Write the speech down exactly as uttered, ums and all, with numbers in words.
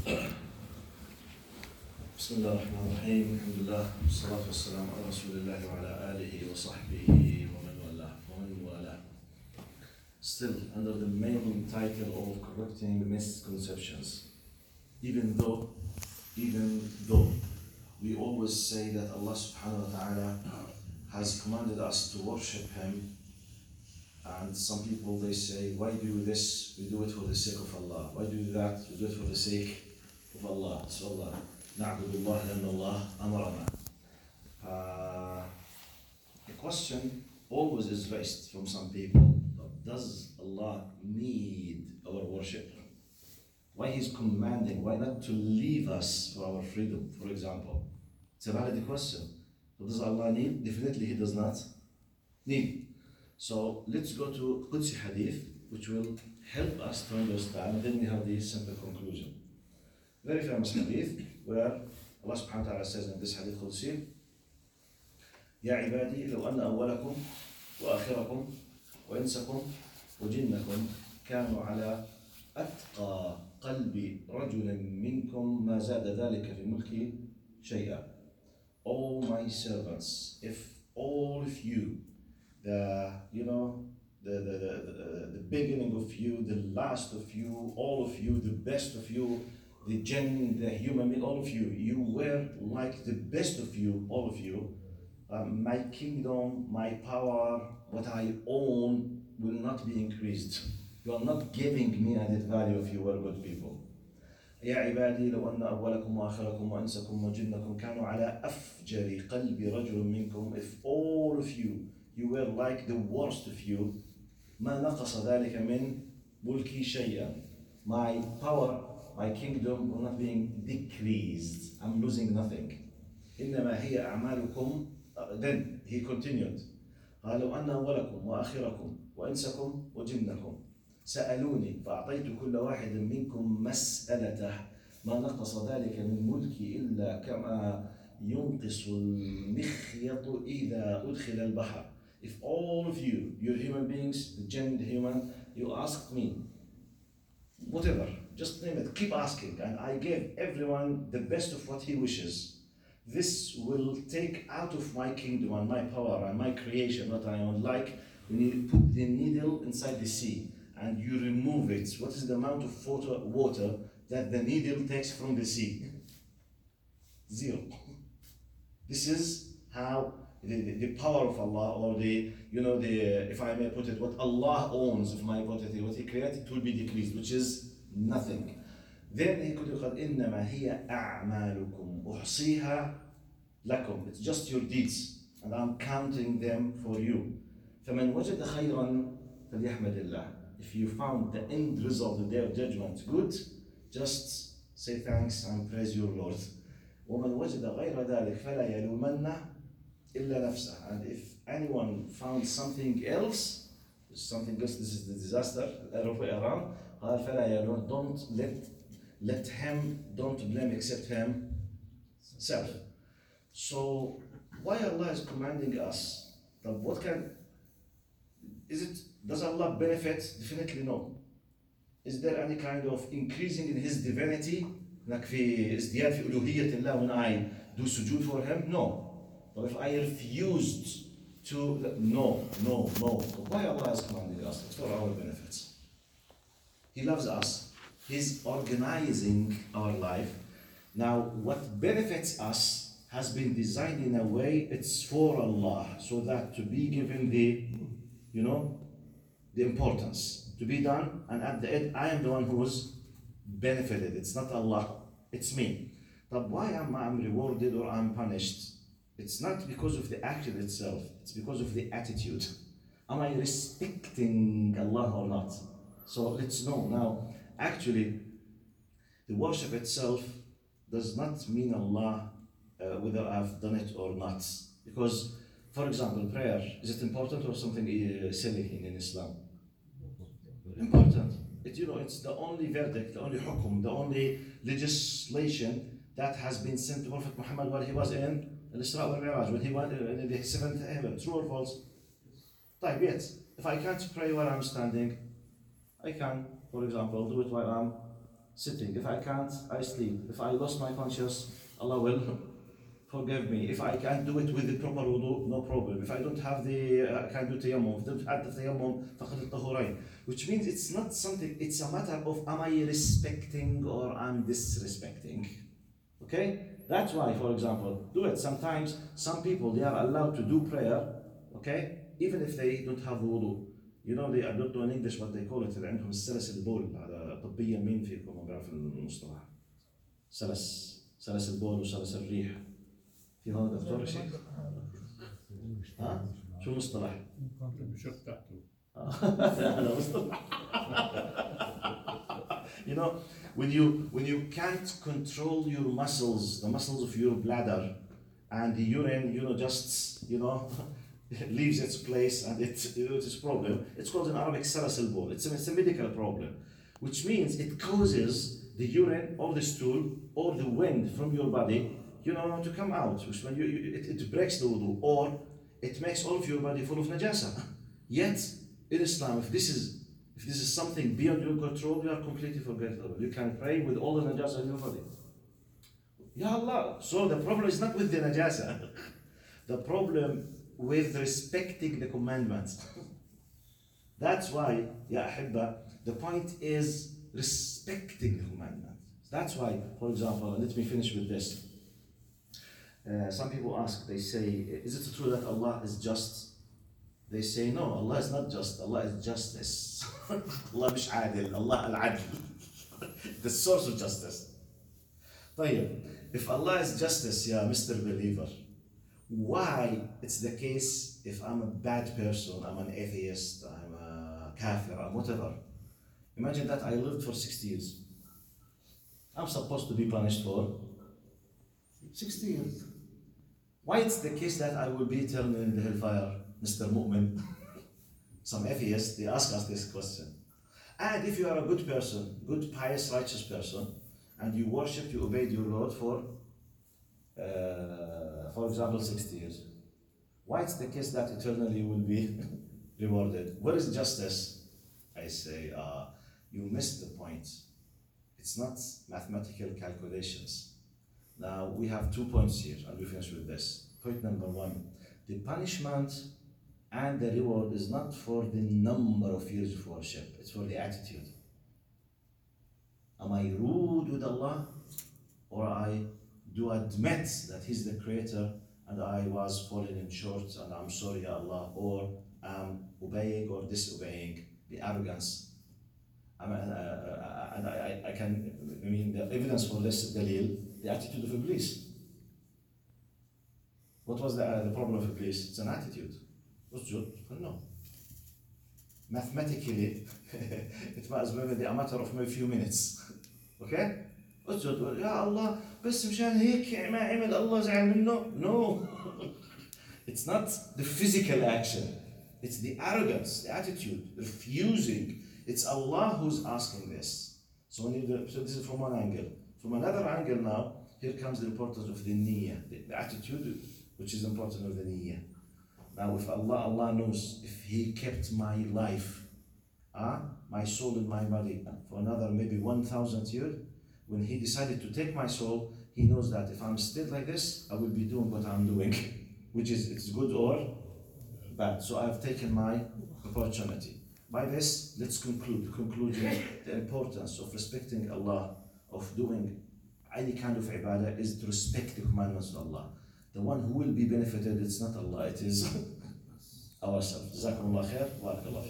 بسم الله الرحمن الرحيم الحمد لله والصلاة والسلام على رسول الله وعلى آله وصحبه ومن والاه ومن والاه. Still under the main title of correcting misconceptions. Even though, even though we always say that Allah subhanahu wa ta'ala has commanded us to worship Him, and some people they say, why do this? We do it for the sake of Allah. Why do that? We do it for the sake of Allah. So Allah. نعبد الله لأن الله أمرنا. Uh, the question always is raised from some people: does Allah need our worship? Why He's commanding? Why not to leave us for our freedom, for example? It's a valid question. So does Allah need? Definitely He does not need. So let's go to Qudsi Hadith, which will help us to understand, and then we have the simple conclusion. Very famous hadith where Allah subhanahu wa ta'ala says in this hadith Qudsi, يا عبادي لو أن أولكم وآخركم وإنسكم وجنكم كانوا على أتقى قلب رجل منكم ما زاد ذلك في ملكي شيئا. All my servants, if all of you, the you know the the, the, the, the beginning of you, the last of you, all of you, the best of you, the jinn, the human being, all of you, you were like the best of you, all of you, um, my kingdom, my power, what I own will not be increased. You are not giving me added value if you were good people. يا عبادي لو أن أولكم وآخركم وأنسكم وجنكم كانوا على أفجر قلب رجل منكم. If all of you, you were like the worst of you, ما نقص ذلك من ملكي شيئا. My power, my kingdom will not be decreased. I'm losing nothing. إنما هي أعمالكم. Then he continued. قال لو أن أولكم وآخركم وإنسكم وجنكم سألوني فأعطيت كل واحد منكم مسألته ما نقص ذلك من ملكي إلا كما ينقص المخيط إذا أدخل البحر. If all of you, you're human beings, the jinn, the human, you asked me, whatever, just name it, keep asking, and I gave everyone the best of what he wishes. This will take out of my kingdom and my power and my creation what I own. Like when you put the needle inside the sea and you remove it, what is the amount of water, water that the needle takes from the sea? Zero. This is how the, the, the power of Allah, or the, you know, the, if I may put it, what Allah owns, if I put it, what He created, it will be decreased, which is nothing. Then He could have said, إنما هي أعمالكم أحصيها لكم. It's just your deeds, and I'm counting them for you. فمن وجد خيرا فليحمد الله. If you found the end result, the day of judgment, good, just say thanks and praise your Lord. ومن وجد غير ذلك فلا يلومن إلا نفسه. And if anyone found something else, something else, this is the disaster, around, قال فلا يلومن. Don't let let him, don't blame except himself. So why Allah is commanding us? That what can is it? Does Allah benefit? Definitely no. Is there any kind of increasing in His divinity? Like في ازدياد في ألوهية الله when I do sujood for Him? No. But if I refused to, no, no, no. Why Allah is commanding us? It's for our benefits. He loves us. He's organizing our life. Now, what benefits us has been designed in a way it's for Allah, so that to be given the, you know, the importance to be done, and at the end, I am the one who's benefited. It's not Allah, it's me. But why am I rewarded or I'm punished? It's not because of the action itself, it's because of the attitude. Am I respecting Allah or not? So let's know now. Actually, the worship itself does not mean Allah uh, whether I've done it or not. Because, for example, prayer, is it important or something uh, silly in, in Islam? Important. It, you know, it's the only verdict, the only hukum, the only legislation that has been sent to Prophet Muhammad while he was in Al-Isra wal-Mi'raj, when he went in the seventh heaven. True or false? Like, yes. If I can't pray while I'm standing, I can, for example, do it while I'm sitting. If I can't, I sleep. If I lost my conscious, Allah will forgive me. If I can't do it with the proper wudu, no problem. If I don't have the, uh, I can't do tayammum. If I don't have the tayammum, فقد الطهورين. Which means it's not something, it's a matter of am I respecting or I'm disrespecting. Okay? That's why, for example, do it. Sometimes, some people, they are allowed to do prayer, okay? Even if they don't have the wudu. You know, they, I don't know in English what they call it. عندهم السلس البول. هذا طبيا مين فيكم بيعرف المصطلح؟ سلس سلس البول وسلس الريح. في هون دكتور شيء؟ ها؟ شو المصطلح؟ بشق تحته. هذا مصطلح. You know, when you when you can't control your muscles, the muscles of your bladder, and the urine, you know, just you know, leaves its place and it you know, it's a problem. It's called in Arabic salas al-bawl. It's a, it's a medical problem, which means it causes the urine or the stool or the wind from your body, you know, to come out. Which when you, you it, it breaks the wudu or it makes all of your body full of najasa. Yet in Islam, if this is If this is something beyond your control, you are completely forgettable. You can pray with all the najasa in your body. Ya Allah. So the problem is not with the najasa. The problem with respecting the commandments. That's why, Ya Ahibba, the point is respecting the commandments. That's why, for example, let me finish with this. Uh, some people ask, they say, is it true that Allah is just? They say, no, Allah is not just, Allah is justice. Allah مش عادل, Allah al-adl. The source of justice. طيب, if Allah is justice, yeah, Mister Believer, why it's the case if I'm a bad person, I'm an atheist, I'm a kafir, I'm whatever. Imagine that I lived for sixty years. I'm supposed to be punished for sixty years. Why it's the case that I will be eternal in the hellfire? Mister Mu'min, some atheists, they ask us this question. And if you are a good person, good, pious, righteous person, and you worshipped, you obeyed your Lord for, uh, for example, sixty years, why it's the case that eternally you will be rewarded? Where is justice? I say, uh, you missed the point. It's not mathematical calculations. Now, we have two points here, and we finish with this. Point number one, the punishment and the reward is not for the number of years of worship, it's for the attitude. Am I rude with Allah? Or I do admit that He's the creator and I was falling in short and I'm sorry, Ya Allah, or I'm obeying or disobeying, the arrogance. I mean, uh, uh, and I, I can, I mean, the evidence for this, Dalil, the attitude of Iblis. What was the, uh, the problem of Iblis? It's an attitude. Usjud? No. Mathematically, it was maybe a matter of maybe a few minutes. Okay? Usjud. Ya Allah, بس مشان هيك ما عمل الله زعل منه. No. It's not the physical action. It's the arrogance, the attitude, refusing. It's Allah who's asking this. So, when you, so this is from one angle. From another angle now, here comes the importance of the niyyah, the, the attitude, which is important of the niyyah. Now, if Allah, Allah knows if He kept my life, uh, my soul in my body for another maybe one thousand years, when He decided to take my soul, He knows that if I'm still like this, I will be doing what I'm doing, which is it's good or bad. So I've taken my opportunity. By this, let's conclude. The conclusion, the importance of respecting Allah, of doing any kind of ibadah is to respect the commandments of Allah. The one who will be benefited, it's not Allah, it is ourselves. Jazakumullah khair, barakallah.